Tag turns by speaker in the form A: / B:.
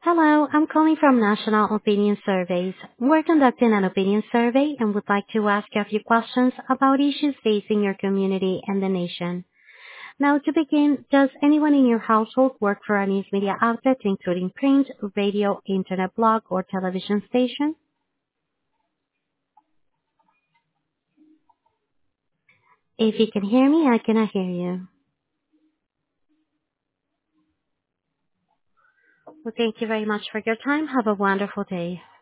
A: Hello, I'm calling from National Opinion Surveys. We're conducting an opinion survey and would like to ask you a few questions about issues facing your community and the nation. Now, to begin, does anyone in your household work for a news media outlet, including print, radio, internet blog, or television station? If you can hear me, I cannot hear you. Well, thank you very much for your time. Have a wonderful day.